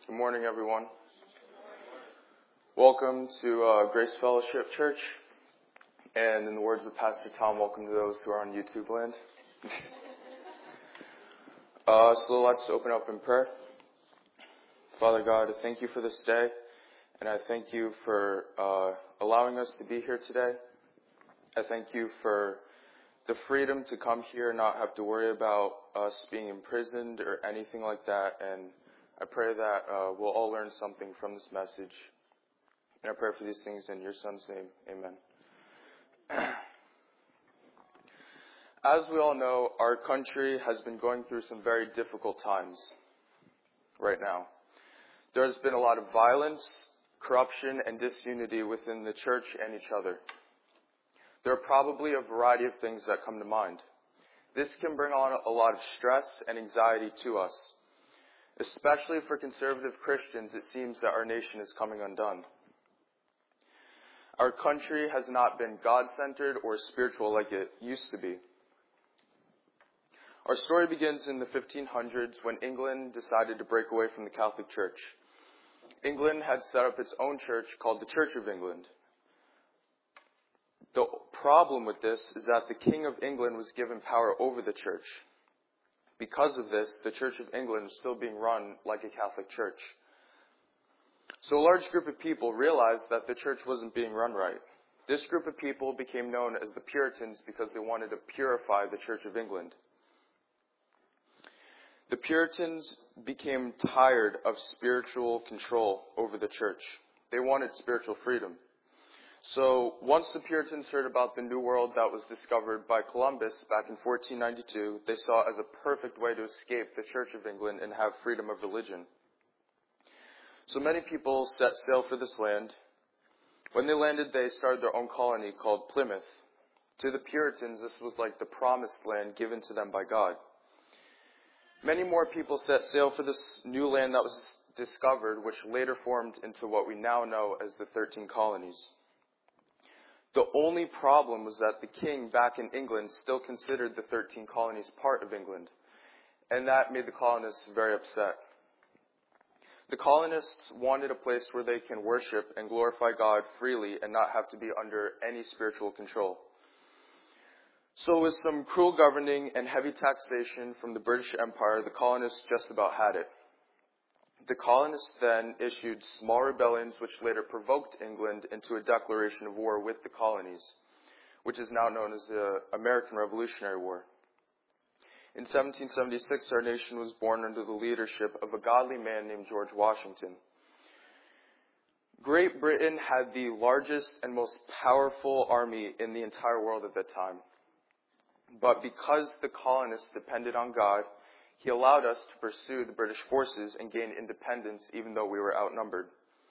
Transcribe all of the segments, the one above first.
Good morning, everyone. Welcome to Grace Fellowship Church. And in the words of Pastor Tom, welcome to those who are on YouTube land. So let's open up in prayer. Father God, I thank you for this day. And I thank you for allowing us to be here today. I thank you for the freedom to come here and not have to worry about us being imprisoned or anything like that. And I pray that we'll all learn something from this message. And I pray for these things in your Son's name. Amen. As we all know, our country has been going through some very difficult times right now. There's been a lot of violence, corruption, and disunity within the church and each other. There are probably a variety of things that come to mind. This can bring on a lot of stress and anxiety to us. Especially for conservative Christians, it seems that our nation is coming undone. Our country has not been God-centered or spiritual like it used to be. Our story begins in the 1500s when England decided to break away from the Catholic Church. England had set up its own church called the Church of England. The problem with this is that the King of England was given power over the church. Because of this, the Church of England is still being run like a Catholic church. So a large group of people realized that the church wasn't being run right. This group of people became known as the Puritans because they wanted to purify the Church of England. The Puritans became tired of spiritual control over the church. They wanted spiritual freedom. So once the Puritans heard about the New World that was discovered by Columbus back in 1492, they saw it as a perfect way to escape the Church of England and have freedom of religion. So many people set sail for this land. When they landed, they started their own colony called Plymouth. To the Puritans, this was like the promised land given to them by God. Many more people set sail for this new land that was discovered, which later formed into what we now know as the 13 colonies. The only problem was that the king back in England still considered the 13 colonies part of England, and that made the colonists very upset. The colonists wanted a place where they can worship and glorify God freely and not have to be under any spiritual control. So with some cruel governing and heavy taxation from the British Empire, the colonists just about had it. The colonists then issued small rebellions which later provoked England into a declaration of war with the colonies, which is now known as the American Revolutionary War. In 1776, our nation was born under the leadership of a godly man named George Washington. Great Britain had the largest and most powerful army in the entire world at that time. But because the colonists depended on God, He allowed us to pursue the British forces and gain independence even though we were outnumbered.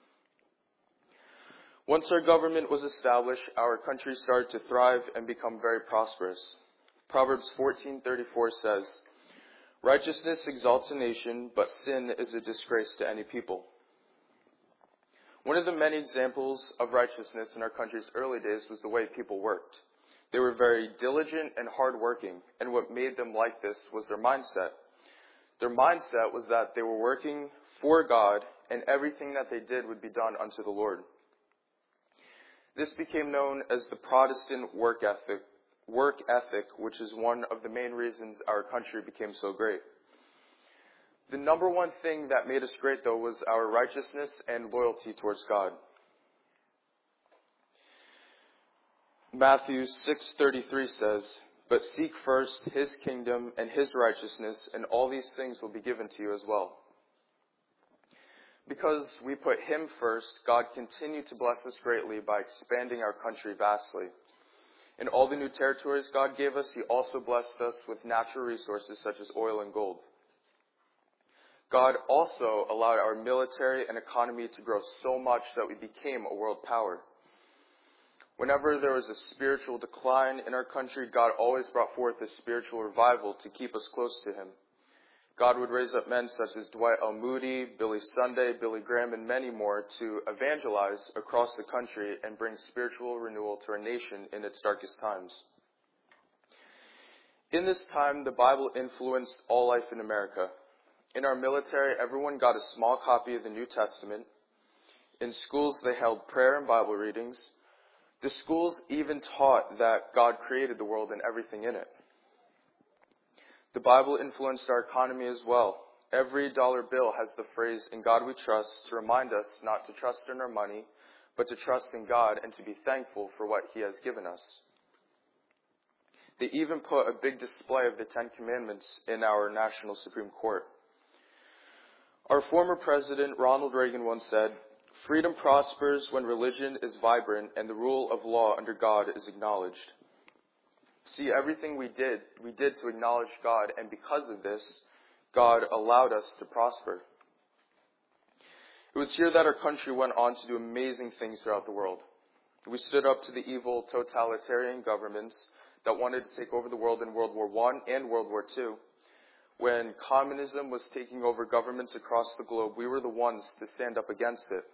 Once our government was established, our country started to thrive and become very prosperous. Proverbs 14:34 says, "Righteousness exalts a nation, but sin is a disgrace to any people." One of the many examples of righteousness in our country's early days was the way people worked. They were very diligent and hardworking, and what made them like this was their mindset. Their mindset was that they were working for God, and everything that they did would be done unto the Lord. This became known as the Protestant work ethic, which is one of the main reasons our country became so great. The number one thing that made us great, though, was our righteousness and loyalty towards God. Matthew 6:33 says, "But seek first His kingdom and His righteousness, and all these things will be given to you as well." Because we put Him first, God continued to bless us greatly by expanding our country vastly. In all the new territories God gave us, He also blessed us with natural resources such as oil and gold. God also allowed our military and economy to grow so much that we became a world power. Whenever there was a spiritual decline in our country, God always brought forth a spiritual revival to keep us close to Him. God would raise up men such as Dwight L. Moody, Billy Sunday, Billy Graham, and many more to evangelize across the country and bring spiritual renewal to our nation in its darkest times. In this time, the Bible influenced all life in America. In our military, everyone got a small copy of the New Testament. In schools, they held prayer and Bible readings. The schools even taught that God created the world and everything in it. The Bible influenced our economy as well. Every dollar bill has the phrase, "In God we trust," to remind us not to trust in our money, but to trust in God and to be thankful for what He has given us. They even put a big display of the Ten Commandments in our National Supreme Court. Our former president, Ronald Reagan, once said, "Freedom prospers when religion is vibrant and the rule of law under God is acknowledged." See, everything we did to acknowledge God, and because of this, God allowed us to prosper. It was here that our country went on to do amazing things throughout the world. We stood up to the evil totalitarian governments that wanted to take over the world in World War I and World War II. When communism was taking over governments across the globe, we were the ones to stand up against it.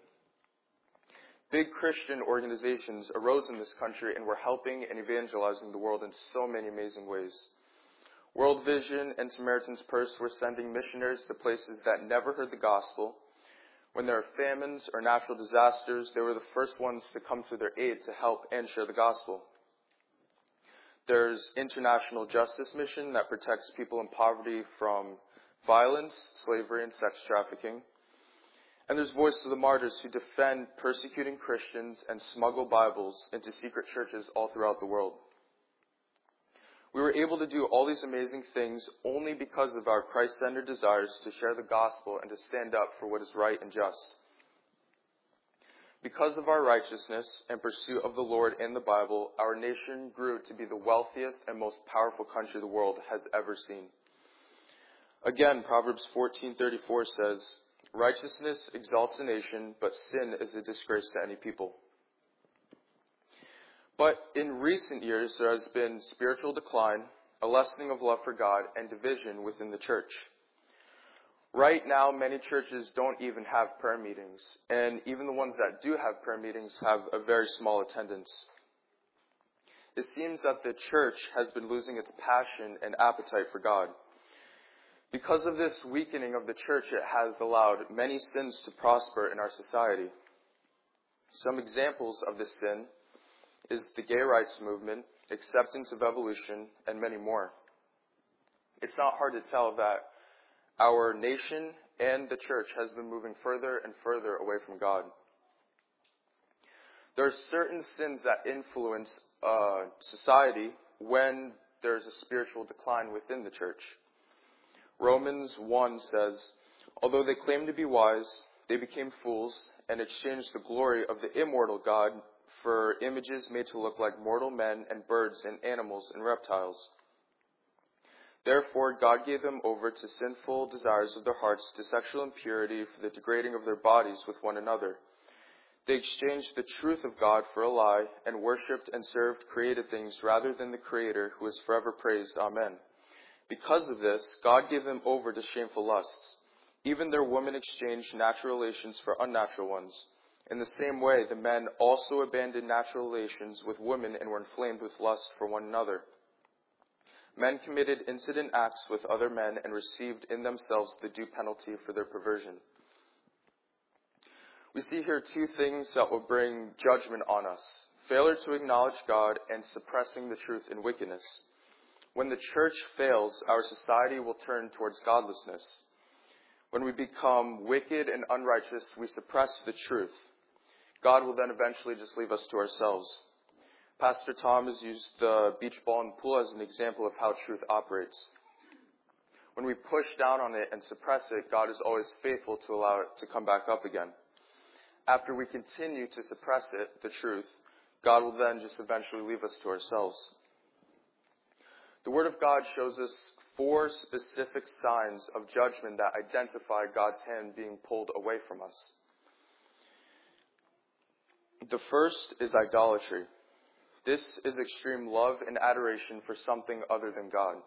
Big Christian organizations arose in this country and were helping and evangelizing the world in so many amazing ways. World Vision and Samaritan's Purse were sending missionaries to places that never heard the gospel. When there are famines or natural disasters, they were the first ones to come to their aid to help and share the gospel. There's International Justice Mission that protects people in poverty from violence, slavery, and sex trafficking. And there's Voice of the Martyrs who defend persecuting Christians and smuggle Bibles into secret churches all throughout the world. We were able to do all these amazing things only because of our Christ-centered desires to share the gospel and to stand up for what is right and just. Because of our righteousness and pursuit of the Lord and the Bible, our nation grew to be the wealthiest and most powerful country the world has ever seen. Again, Proverbs 14:34 says, "Righteousness exalts a nation, but sin is a disgrace to any people." But in recent years, there has been spiritual decline, a lessening of love for God, and division within the church. Right now, many churches don't even have prayer meetings, and even the ones that do have prayer meetings have a very small attendance. It seems that the church has been losing its passion and appetite for God. Because of this weakening of the church, it has allowed many sins to prosper in our society. Some examples of this sin is the gay rights movement, acceptance of evolution, and many more. It's not hard to tell that our nation and the church has been moving further and further away from God. There are certain sins that influence society when there's a spiritual decline within the church. Romans 1 says, "Although they claimed to be wise, they became fools and exchanged the glory of the immortal God for images made to look like mortal men and birds and animals and reptiles. Therefore, God gave them over to sinful desires of their hearts, to sexual impurity, for the degrading of their bodies with one another. They exchanged the truth of God for a lie and worshipped and served created things rather than the Creator, who is forever praised. Amen. Because of this, God gave them over to shameful lusts. Even their women exchanged natural relations for unnatural ones. In the same way, the men also abandoned natural relations with women and were inflamed with lust for one another. Men committed indecent acts with other men and received in themselves the due penalty for their perversion." We see here two things that will bring judgment on us: failure to acknowledge God and suppressing the truth in wickedness. When the church fails, our society will turn towards godlessness. When we become wicked and unrighteous, we suppress the truth. God will then eventually just leave us to ourselves. Pastor Tom has used the beach ball and pool as an example of how truth operates. When we push down on it and suppress it, God is always faithful to allow it to come back up again. After we continue to suppress it, the truth, God will then just eventually leave us to ourselves. The Word of God shows us 4 specific signs of judgment that identify God's hand being pulled away from us. The first is idolatry. This is extreme love and adoration for something other than God.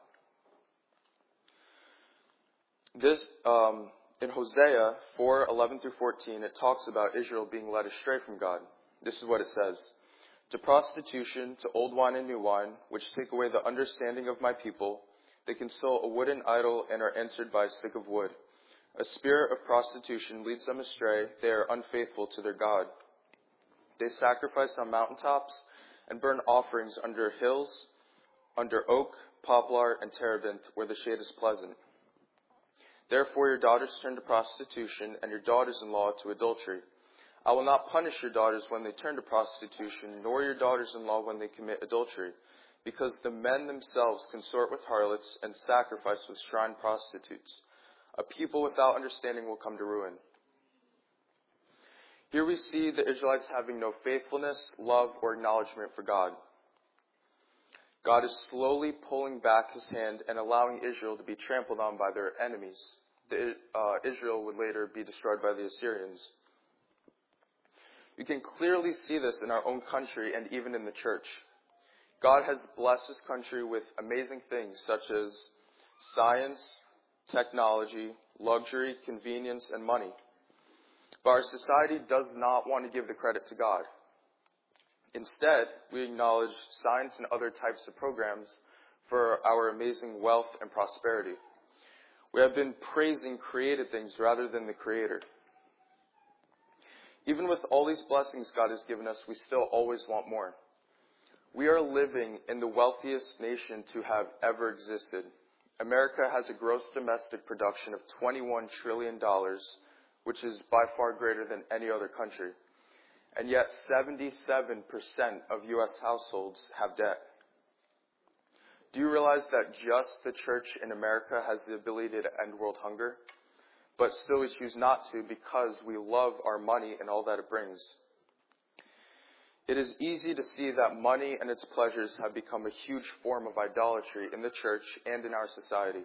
This, in Hosea 4:11-14, it talks about Israel being led astray from God. This is what it says: "To prostitution, to old wine and new wine, which take away the understanding of my people, they console a wooden idol and are answered by a stick of wood. A spirit of prostitution leads them astray. They are unfaithful to their God. They sacrifice on mountaintops and burn offerings under hills, under oak, poplar, and terebinth, where the shade is pleasant. Therefore your daughters turn to prostitution, and your daughters-in-law to adultery. I will not punish your daughters when they turn to prostitution, nor your daughters-in-law when they commit adultery, because the men themselves consort with harlots and sacrifice with shrine prostitutes. A people without understanding will come to ruin. Here we see the Israelites having no faithfulness, love, or acknowledgement for God. God is slowly pulling back his hand and allowing Israel to be trampled on by their enemies. Israel would later be destroyed by the Assyrians. You can clearly see this in our own country and even in the church. God has blessed his country with amazing things such as science, technology, luxury, convenience, and money. But our society does not want to give the credit to God. Instead, we acknowledge science and other types of programs for our amazing wealth and prosperity. We have been praising created things rather than the Creator. Even with all these blessings God has given us, we still always want more. We are living in the wealthiest nation to have ever existed. America has a gross domestic production of $21 trillion, which is by far greater than any other country. And yet 77% of U.S. households have debt. Do you realize that just the church in America has the ability to end world hunger? But still we choose not to because we love our money and all that it brings. It is easy to see that money and its pleasures have become a huge form of idolatry in the church and in our society.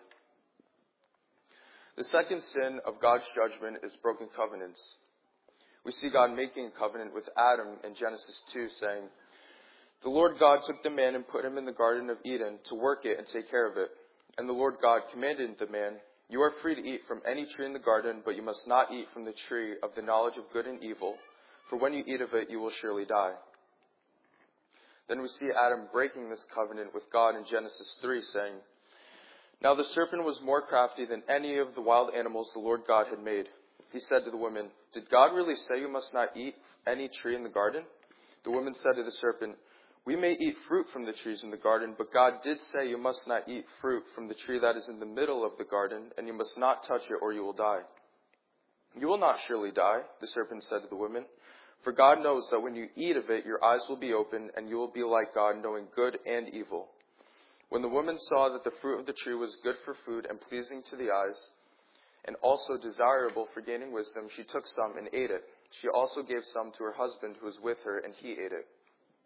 The second sin of God's judgment is broken covenants. We see God making a covenant with Adam in Genesis 2, saying, "The Lord God took the man and put him in the Garden of Eden to work it and take care of it. And the Lord God commanded the man, 'You are free to eat from any tree in the garden, but you must not eat from the tree of the knowledge of good and evil, for when you eat of it, you will surely die.'" Then we see Adam breaking this covenant with God in Genesis 3, saying, "Now the serpent was more crafty than any of the wild animals the Lord God had made. He said to the woman, 'Did God really say you must not eat any tree in the garden?' The woman said to the serpent, 'We may eat fruit from the trees in the garden, but God did say you must not eat fruit from the tree that is in the middle of the garden, and you must not touch it or you will die.' 'You will not surely die,' the serpent said to the woman, 'for God knows that when you eat of it, your eyes will be open, and you will be like God, knowing good and evil.' When the woman saw that the fruit of the tree was good for food and pleasing to the eyes, and also desirable for gaining wisdom, she took some and ate it. She also gave some to her husband who was with her, and he ate it."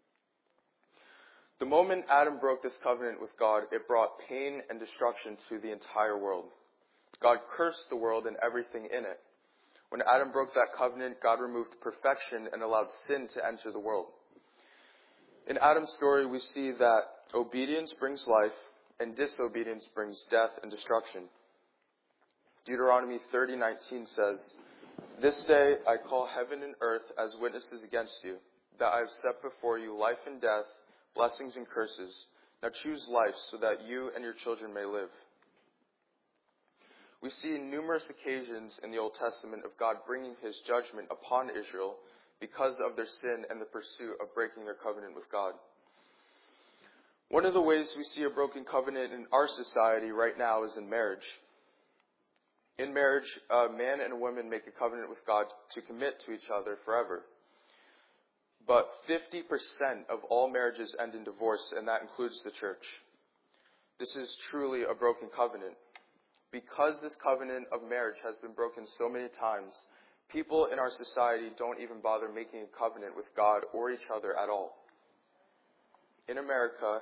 The moment Adam broke this covenant with God, it brought pain and destruction to the entire world. God cursed the world and everything in it. When Adam broke that covenant, God removed perfection and allowed sin to enter the world. In Adam's story, we see that obedience brings life and disobedience brings death and destruction. Deuteronomy 30:19 says, "This day I call heaven and earth as witnesses against you, that I have set before you life and death, blessings and curses. Now choose life so that you and your children may live." We see numerous occasions in the Old Testament of God bringing his judgment upon Israel because of their sin and the pursuit of breaking their covenant with God. One of the ways we see a broken covenant in our society right now is in marriage. In marriage, a man and a woman make a covenant with God to commit to each other forever. But 50% of all marriages end in divorce, and that includes the church. This is truly a broken covenant. Because this covenant of marriage has been broken so many times, people in our society don't even bother making a covenant with God or each other at all. In America,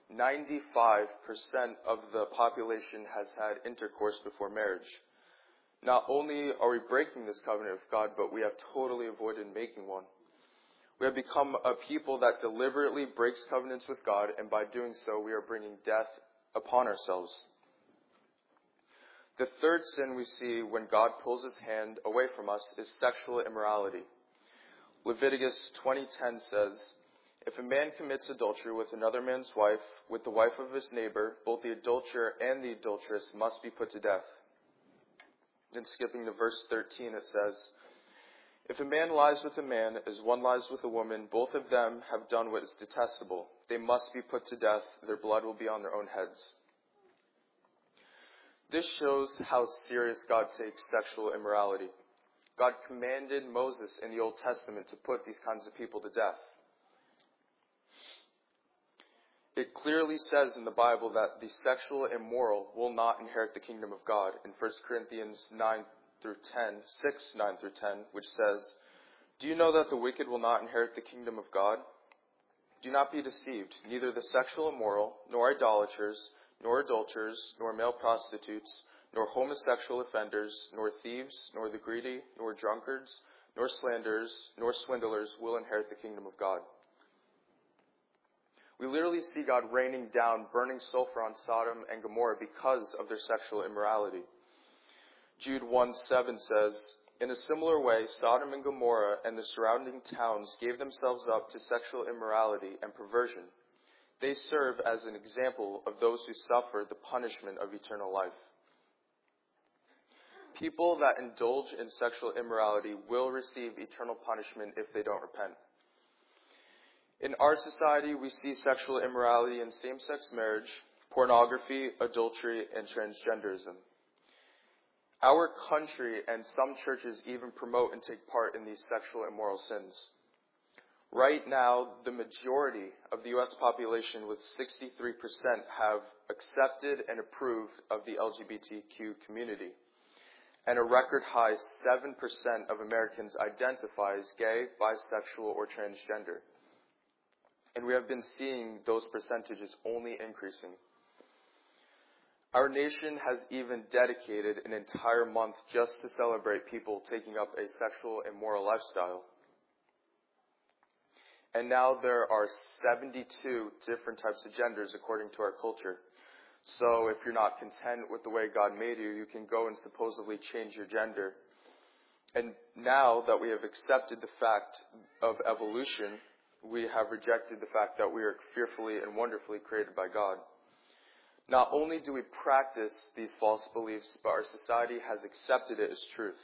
95% of the population has had intercourse before marriage. Not only are we breaking this covenant with God, but we have totally avoided making one. We have become a people that deliberately breaks covenants with God, and by doing so, we are bringing death upon ourselves. The third sin we see when God pulls his hand away from us is sexual immorality. Leviticus 20:10 says, "If a man commits adultery with another man's wife, with the wife of his neighbor, both the adulterer and the adulteress must be put to death." Then skipping to verse 13, it says, "If a man lies with a man as one lies with a woman, both of them have done what is detestable. They must be put to death. Their blood will be on their own heads." This shows how serious God takes sexual immorality. God commanded Moses in the Old Testament to put these kinds of people to death. It clearly says in the Bible that the sexual immoral will not inherit the kingdom of God in 1 Corinthians 9 through 10, 6, 9 through 10, which says, "Do you know that the wicked will not inherit the kingdom of God? Do not be deceived. Neither the sexual immoral, nor idolaters, nor adulterers, nor male prostitutes, nor homosexual offenders, nor thieves, nor the greedy, nor drunkards, nor slanderers, nor swindlers will inherit the kingdom of God." We literally see God raining down burning sulfur on Sodom and Gomorrah because of their sexual immorality. Jude 1:7 says, "In a similar way, Sodom and Gomorrah and the surrounding towns gave themselves up to sexual immorality and perversion. They serve as an example of those who suffer the punishment of eternal life." People that indulge in sexual immorality will receive eternal punishment if they don't repent. In our society, we see sexual immorality in same-sex marriage, pornography, adultery, and transgenderism. Our country and some churches even promote and take part in these sexual immoral sins. Right now, the majority of the U.S. population, with 63%, have accepted and approved of the LGBTQ community. And a record high 7% of Americans identify as gay, bisexual, or transgender. And we have been seeing those percentages only increasing. Our nation has even dedicated an entire month just to celebrate people taking up a sexual and immoral lifestyle. And now there are 72 different types of genders according to our culture. So if you're not content with the way God made you, you can go and supposedly change your gender. And now that we have accepted the fact of evolution, we have rejected the fact that we are fearfully and wonderfully created by God. Not only do we practice these false beliefs, but our society has accepted it as truth.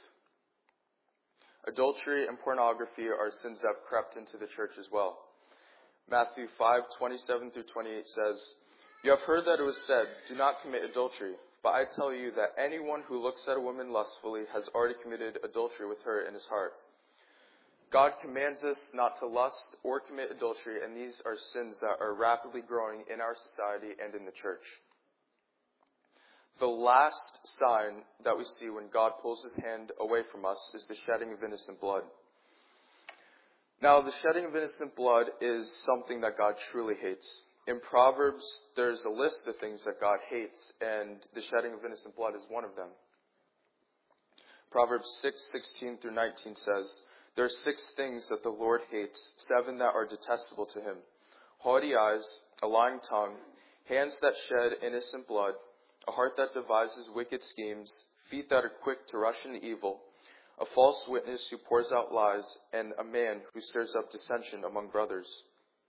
Adultery and pornography are sins that have crept into the church as well. Matthew 5:27 through 28 says, "You have heard that it was said, 'Do not commit adultery.' But I tell you that anyone who looks at a woman lustfully has already committed adultery with her in his heart." God commands us not to lust or commit adultery, and these are sins that are rapidly growing in our society and in the church. The last sign that we see when God pulls his hand away from us is the shedding of innocent blood. Now, the shedding of innocent blood is something that God truly hates. In Proverbs, there's a list of things that God hates, and the shedding of innocent blood is one of them. Proverbs 6:16 through 19 says, "There are 6 things that the Lord hates, 7 that are detestable to him: haughty eyes, a lying tongue, hands that shed innocent blood, a heart that devises wicked schemes, feet that are quick to rush into evil, a false witness who pours out lies, and a man who stirs up dissension among brothers."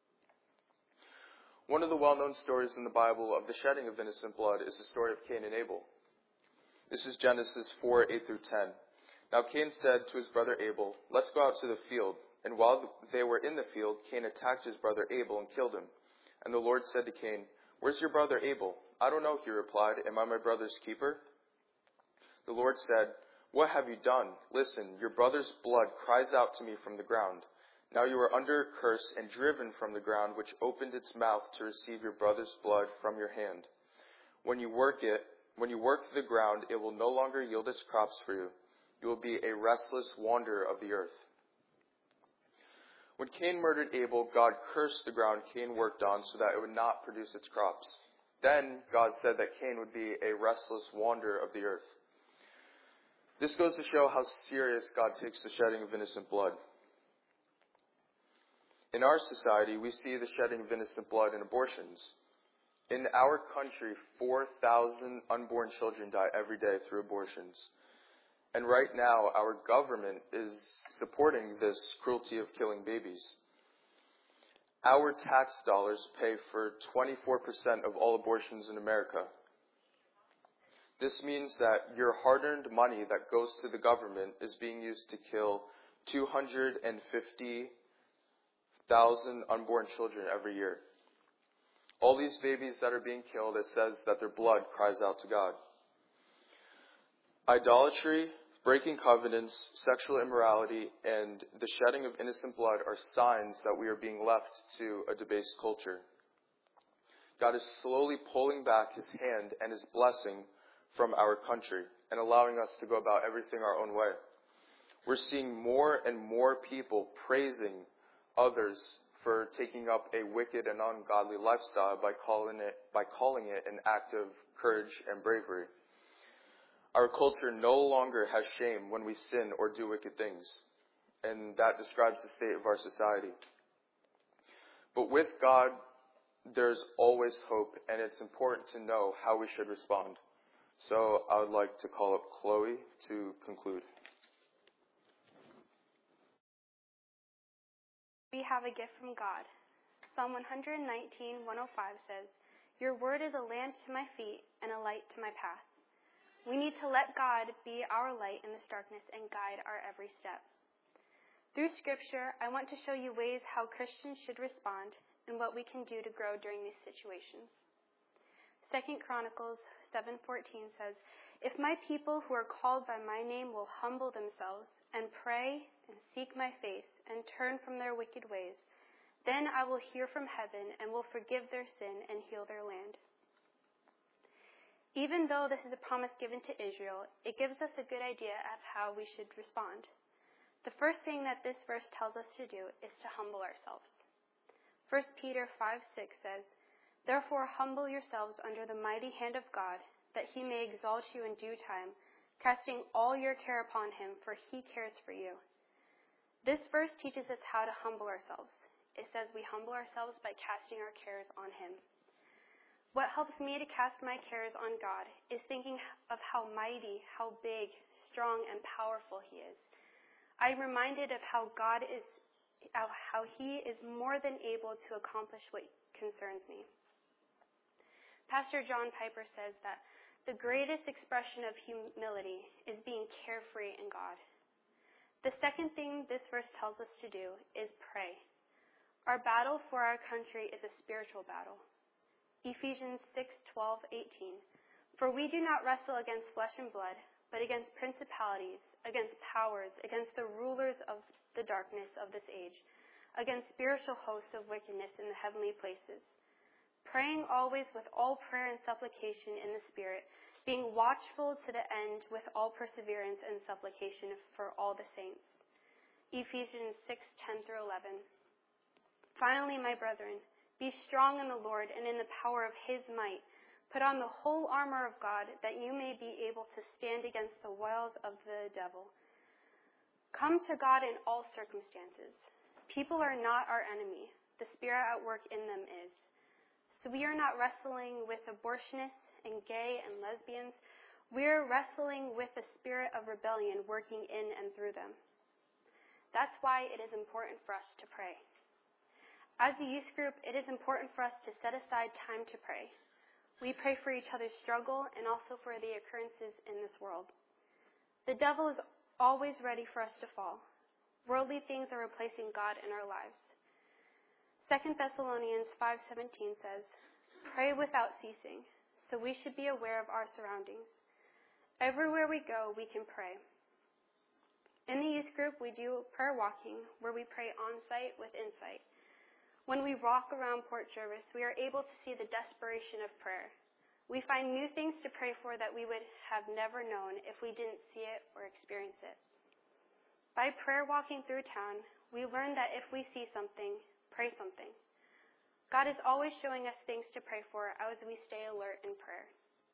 One of the well-known stories in the Bible of the shedding of innocent blood is the story of Cain and Abel. This is Genesis 4:8 through 10. "Now Cain said to his brother Abel, 'Let's go out to the field.' And while they were in the field, Cain attacked his brother Abel and killed him. And the Lord said to Cain, 'Where's your brother Abel?' 'I don't know,' he replied. 'Am I my brother's keeper?' The Lord said, 'What have you done? Listen, your brother's blood cries out to me from the ground. Now you are under a curse and driven from the ground, which opened its mouth to receive your brother's blood from your hand. When you work the ground, it will no longer yield its crops for you. You will be a restless wanderer of the earth.' When Cain murdered Abel, God cursed the ground Cain worked on so that it would not produce its crops. Then God said that Cain would be a restless wanderer of the earth. This goes to show how serious God takes the shedding of innocent blood. In our society, we see the shedding of innocent blood in abortions. In our country, 4,000 unborn children die every day through abortions. And right now, our government is supporting this cruelty of killing babies. Our tax dollars pay for 24% of all abortions in America. This means that your hard-earned money that goes to the government is being used to kill 250,000 unborn children every year. All these babies that are being killed, it says that their blood cries out to God. Idolatry, breaking covenants, sexual immorality, and the shedding of innocent blood are signs that we are being left to a debased culture. God is slowly pulling back his hand and his blessing from our country and allowing us to go about everything our own way. We're seeing more and more people praising others for taking up a wicked and ungodly lifestyle by calling it an act of courage and bravery. Our culture no longer has shame when we sin or do wicked things, and that describes the state of our society. But with God, there's always hope, and it's important to know how we should respond. So I would like to call up Chloe to conclude. We have a gift from God. Psalm 119:105 says, "Your word is a lamp to my feet and a light to my path." We need to let God be our light in this darkness and guide our every step. Through Scripture, I want to show you ways how Christians should respond and what we can do to grow during these situations. 2 Chronicles 7:14 says, "If my people who are called by my name will humble themselves and pray and seek my face and turn from their wicked ways, then I will hear from heaven and will forgive their sin and heal their land." Even though this is a promise given to Israel, it gives us a good idea of how we should respond. The first thing that this verse tells us to do is to humble ourselves. 1 Peter 5:6 says, "Therefore humble yourselves under the mighty hand of God, that he may exalt you in due time, casting all your care upon him, for he cares for you." This verse teaches us how to humble ourselves. It says we humble ourselves by casting our cares on him. What helps me to cast my cares on God is thinking of how mighty, how big, strong, and powerful he is. I'm reminded of how he is more than able to accomplish what concerns me. Pastor John Piper says that the greatest expression of humility is being carefree in God. The second thing this verse tells us to do is pray. Our battle for our country is a spiritual battle. Ephesians 6:12-18. "For we do not wrestle against flesh and blood, but against principalities, against powers, against the rulers of the darkness of this age, against spiritual hosts of wickedness in the heavenly places. Praying always with all prayer and supplication in the Spirit, being watchful to the end with all perseverance and supplication for all the saints." Ephesians 6:10-11. "Finally, my brethren, be strong in the Lord and in the power of his might. Put on the whole armor of God, that you may be able to stand against the wiles of the devil. Come to God in all circumstances. People are not our enemy. The Spirit at work in them is. So we are not wrestling with abortionists and gay and lesbians. We are wrestling with the spirit of rebellion working in and through them." That's why it is important for us to pray. As a youth group, it is important for us to set aside time to pray. We pray for each other's struggle and also for the occurrences in this world. The devil is always ready for us to fall. Worldly things are replacing God in our lives. 2 Thessalonians 5:17 says, "Pray without ceasing," so we should be aware of our surroundings. Everywhere we go, we can pray. In the youth group, we do prayer walking, where we pray on-site with insight. When we walk around Port Jervis, we are able to see the desperation of prayer. We find new things to pray for that we would have never known if we didn't see it or experience it. By prayer walking through town, we learn that if we see something, pray something. God is always showing us things to pray for as we stay alert in prayer.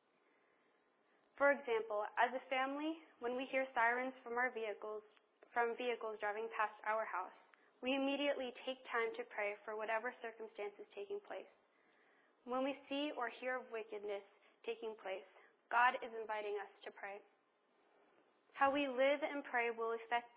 For example, as a family, when we hear sirens from vehicles driving past our house, we immediately take time to pray for whatever circumstance is taking place. When we see or hear of wickedness taking place, God is inviting us to pray. How we live and pray will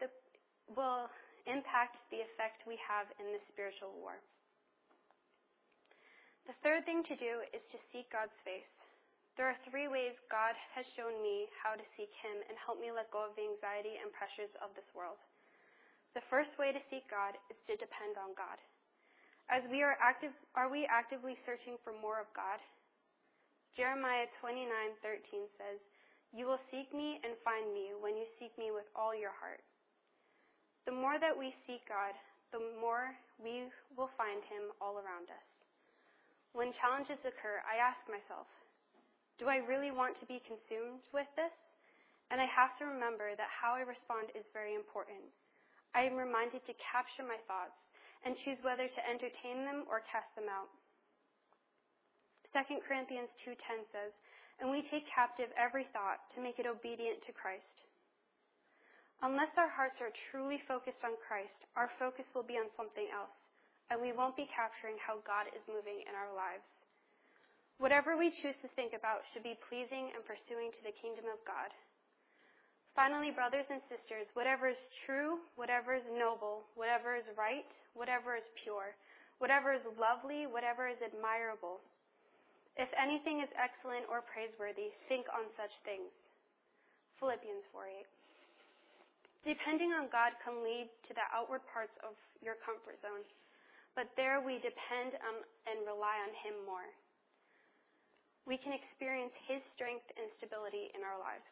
impact the effect we have in this spiritual war. The third thing to do is to seek God's face. There are 3 ways God has shown me how to seek him and help me let go of the anxiety and pressures of this world. The first way to seek God is to depend on God. Are we actively searching for more of God? Jeremiah 29:13 says, "You will seek me and find me when you seek me with all your heart." The more that we seek God, the more we will find him all around us. When challenges occur, I ask myself, do I really want to be consumed with this? And I have to remember that how I respond is very important. I am reminded to capture my thoughts and choose whether to entertain them or cast them out. 2 Corinthians 2:10 says, "And we take captive every thought to make it obedient to Christ." Unless our hearts are truly focused on Christ, our focus will be on something else, and we won't be capturing how God is moving in our lives. Whatever we choose to think about should be pleasing and pursuing to the kingdom of God. Finally, brothers and sisters, whatever is true, whatever is noble, whatever is right, whatever is pure, whatever is lovely, whatever is admirable, if anything is excellent or praiseworthy, think on such things. Philippians 4:8. Depending on God can lead to the outward parts of your comfort zone, but there we depend on and rely on him more. We can experience his strength and stability in our lives.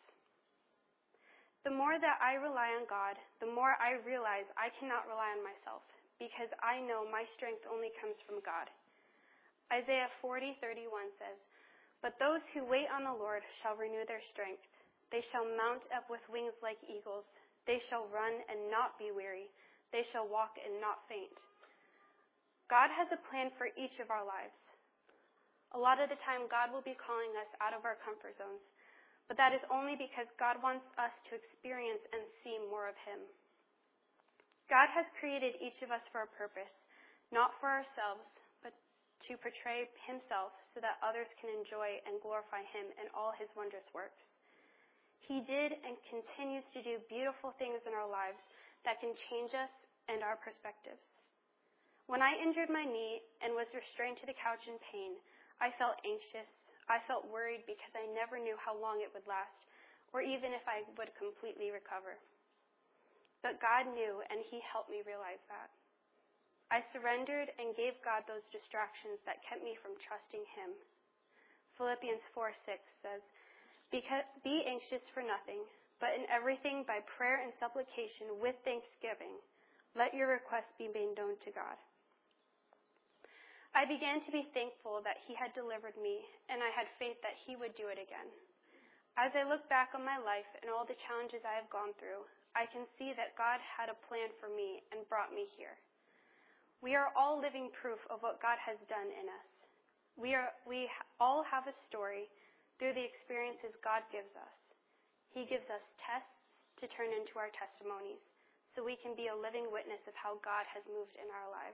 The more that I rely on God, the more I realize I cannot rely on myself, because I know my strength only comes from God. Isaiah 40:31 says, "But those who wait on the Lord shall renew their strength. They shall mount up with wings like eagles. They shall run and not be weary. They shall walk and not faint." God has a plan for each of our lives. A lot of the time, God will be calling us out of our comfort zones, but that is only because God wants us to experience and see more of him. God has created each of us for a purpose, not for ourselves, but to portray himself so that others can enjoy and glorify him in all his wondrous works. He did and continues to do beautiful things in our lives that can change us and our perspectives. When I injured my knee and was restrained to the couch in pain, I felt anxious. I felt worried because I never knew how long it would last, or even if I would completely recover. But God knew, and he helped me realize that. I surrendered and gave God those distractions that kept me from trusting him. Philippians 4:6 says, "Be anxious for nothing, but in everything by prayer and supplication with thanksgiving, let your requests be made known to God." I began to be thankful that he had delivered me, and I had faith that he would do it again. As I look back on my life and all the challenges I have gone through, I can see that God had a plan for me and brought me here. We are all living proof of what God has done in us. We all have a story through the experiences God gives us. He gives us tests to turn into our testimonies, so we can be a living witness of how God has moved in our lives.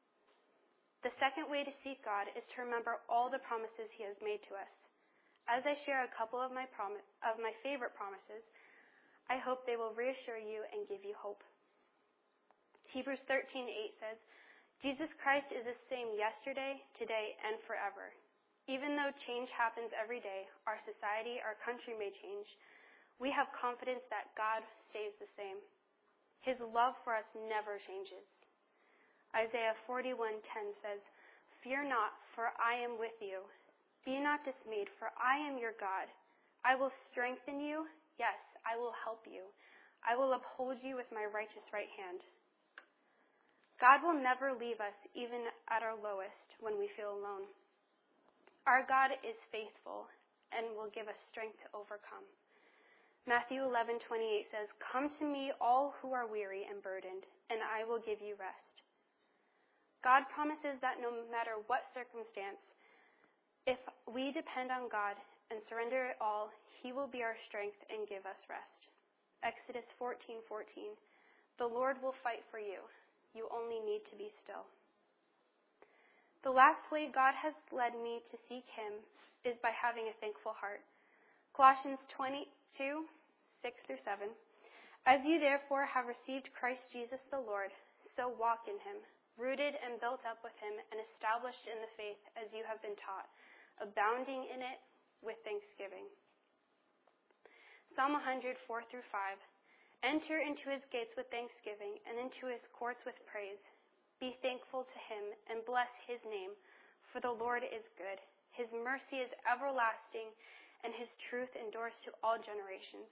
The second way to seek God is to remember all the promises he has made to us. As I share a couple of my favorite promises, I hope they will reassure you and give you hope. Hebrews 13:8 says, "Jesus Christ is the same yesterday, today, and forever." Even though change happens every day, our society, our country may change, we have confidence that God stays the same. His love for us never changes. Isaiah 41:10 says, "Fear not, for I am with you. Be not dismayed, for I am your God. I will strengthen you. Yes, I will help you. I will uphold you with my righteous right hand." God will never leave us, even at our lowest, when we feel alone. Our God is faithful and will give us strength to overcome. Matthew 11:28 says, "Come to me, all who are weary and burdened, and I will give you rest." God promises that no matter what circumstance, if we depend on God and surrender it all, he will be our strength and give us rest. Exodus 14:14, "The Lord will fight for you. You only need to be still." The last way God has led me to seek him is by having a thankful heart. Colossians 22:6-7, "As you therefore have received Christ Jesus the Lord, so walk in him, rooted and built up with him and established in the faith as you have been taught, abounding in it with thanksgiving. Psalm 100, 4 through 5. Enter into his gates with thanksgiving and into his courts with praise. Be thankful to him and bless his name, for the Lord is good. His mercy is everlasting, and his truth endures to all generations.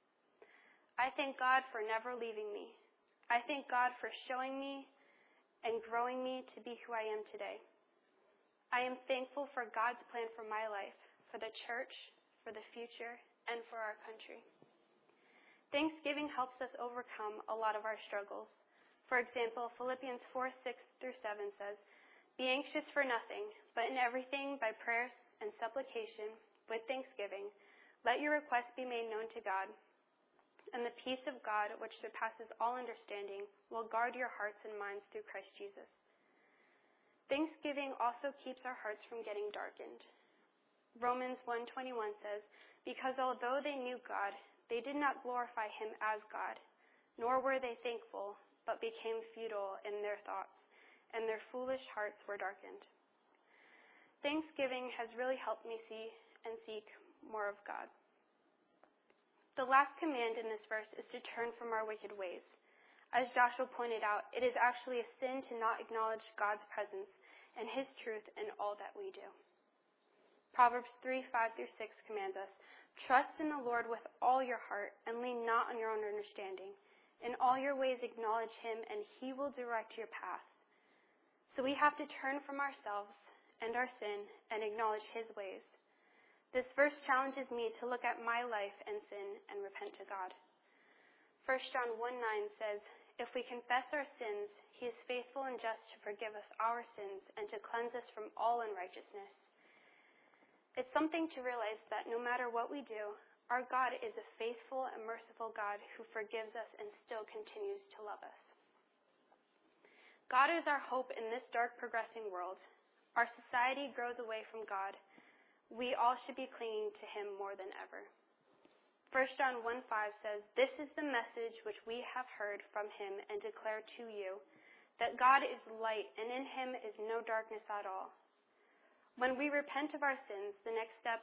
I thank God for never leaving me. I thank God for showing me and growing me to be who I am today. I am thankful for God's plan for my life, for the church, for the future, and for our country. Thanksgiving helps us overcome a lot of our struggles. For example, Philippians 4, 6 through 7 says, Be anxious for nothing, but in everything by prayers and supplication, with thanksgiving, let your requests be made known to God. And the peace of God, which surpasses all understanding, will guard your hearts and minds through Christ Jesus. Thanksgiving also keeps our hearts from getting darkened. Romans 1:21 says, Because although they knew God, they did not glorify him as God, nor were they thankful, but became futile in their thoughts, and their foolish hearts were darkened. Thanksgiving has really helped me see and seek more of God. The last command in this verse is to turn from our wicked ways. As Joshua pointed out, it is actually a sin to not acknowledge God's presence and his truth in all that we do. Proverbs 3, 5 through 6 commands us, Trust in the Lord with all your heart and lean not on your own understanding. In all your ways acknowledge him, and he will direct your path. So we have to turn from ourselves and our sin and acknowledge his ways. This verse challenges me to look at my life and sin and repent to God. 1 John 1:9 says, If we confess our sins, he is faithful and just to forgive us our sins and to cleanse us from all unrighteousness. It's something to realize that no matter what we do, our God is a faithful and merciful God who forgives us and still continues to love us. God is our hope in this dark, progressing world. Our society grows away from God. We all should be clinging to him more than ever. 1 John 1:5 says, This is the message which we have heard from him and declare to you, that God is light and in him is no darkness at all. When we repent of our sins, the next step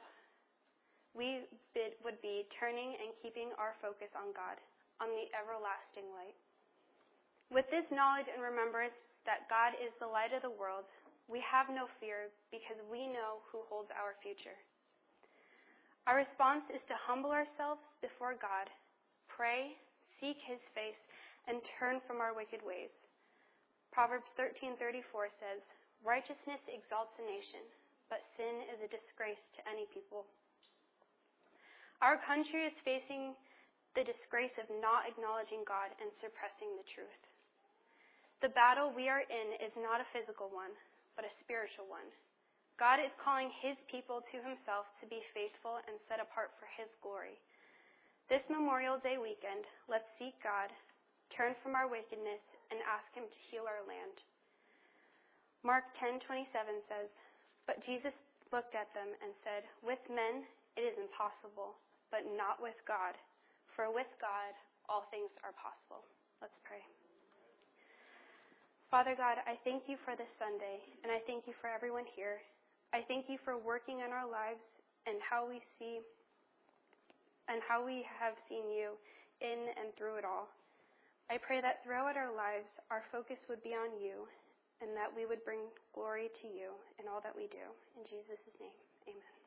would be turning and keeping our focus on God, on the everlasting light. With this knowledge and remembrance that God is the light of the world, we have no fear because we know who holds our future. Our response is to humble ourselves before God, pray, seek his face, and turn from our wicked ways. Proverbs 13:34 says, Righteousness exalts a nation, but sin is a disgrace to any people. Our country is facing the disgrace of not acknowledging God and suppressing the truth. The battle we are in is not a physical one, but a spiritual one. God is calling his people to himself to be faithful and set apart for his glory. This Memorial Day weekend, let's seek God, turn from our wickedness, and ask him to heal our land. Mark 10:27 says, But Jesus looked at them and said, With men it is impossible, but not with God. For with God all things are possible. Let's pray. Father God, I thank you for this Sunday, and I thank you for everyone here. I thank you for working in our lives and how we have seen you in and through it all. I pray that throughout our lives, our focus would be on you, and that we would bring glory to you in all that we do. In Jesus' name, amen.